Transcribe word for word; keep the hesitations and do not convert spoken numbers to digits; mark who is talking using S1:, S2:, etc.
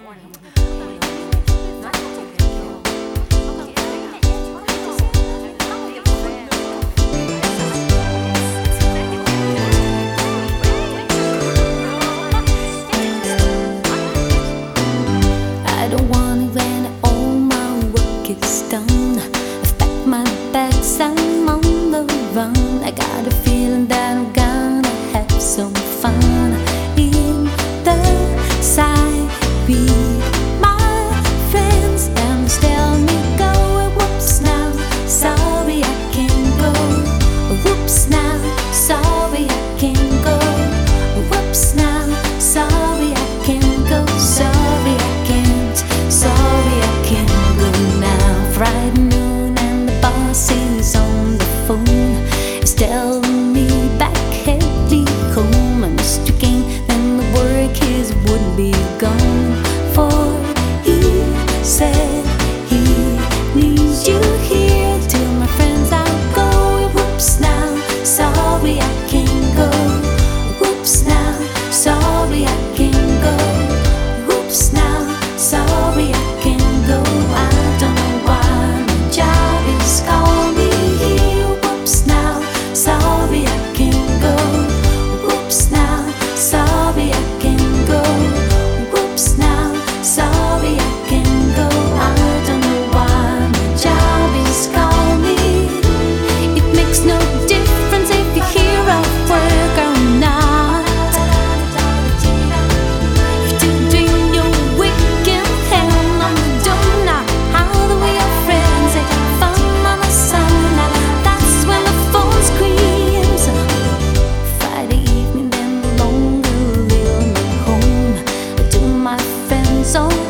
S1: I don't wanna when all my work is done. I've packed my bags, I'm on the run. I got a feeling that I'm gonna have some fun in the side with my friends. And tell me go, whoops now, sorry I can't go. Whoops now, sorry I can't go. Whoops now, sorry I can't go. Sorry I can't, sorry I can't go now. Friday noon and the boss is on the phone. He's telling me back headly home. I missed your game, then the work is would be gone. For he said he needs you here. Till my friends I'll go. Whoops now, sorry I can't go. Whoops now, sorry I can't go. Whoops now, sorry I can't go. I don't know why my job is calling me here. Whoops now, sorry I can't go. Whoops now, sorry I can't go. Whoops now, sorry I can't go. I don't know why my job is calling me. It makes no difference if you're here at work or not. If you're doing your weekend hang on the door now, how do we are friends? They got fun on the sun now. That's when the phone screams. Friday evening, then the longer we'll be home. Do my friends all